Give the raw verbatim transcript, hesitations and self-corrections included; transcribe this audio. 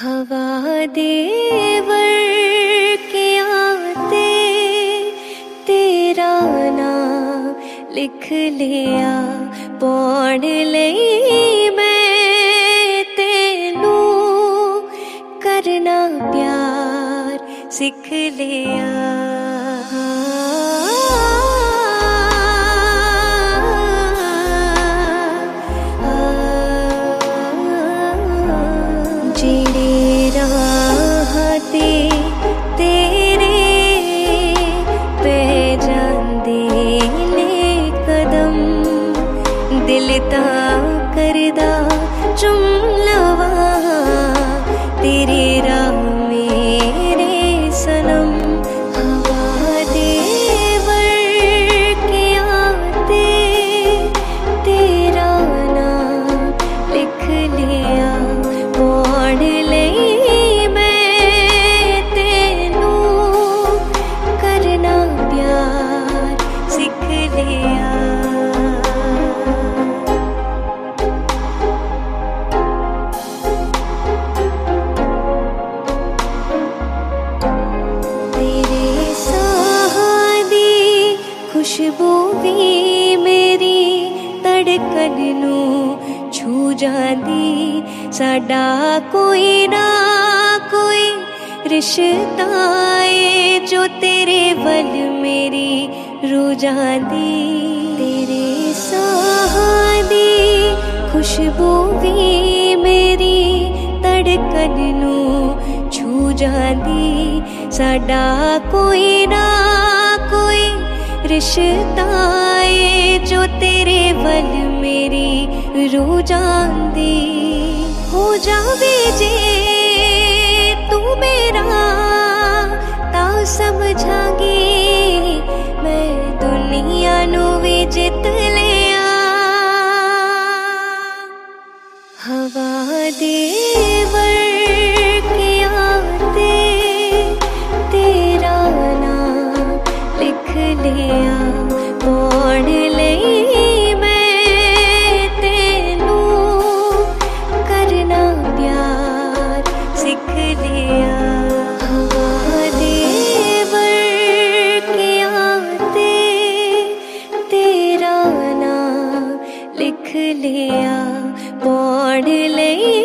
हवा देवर के आते तेरा नाम लिख लिया पौड़ लई मैं तेनू करना प्यार सिख लिया। जेड़े राह ते तेरे पे जांदे ने कदम दिल ता करदा चुम लवा तेरे राह मेरे सनम। हवा देवर के आते तेरा नाम लिख लिया पौड़ लई मैं तेनू करना प्यार सिख लिया। तेरे साह दी खुशबू भी मेरी धड़कन नू छू जांदी साडा कोई ना कोई रिश्ता है जो तेरे वल मेरी रूह जांदी। तेरे साह दी खुशबू भी मेरी धड़कन नू छू जांदी साडा कोई ना कोई रिश्ता है जो तेरे वल मेरी रूह जांदी। हो जावे जे तू मेरा ता समझांगी मैं दुनिया नू भी जित लिया। हवा देवर के आते तेरा नाम लिख लिया पौड़ लई मैं तेनू करना प्यार सिख लिया। हवा देवर के आते तेरा नाम लिख लिया पौड़ लई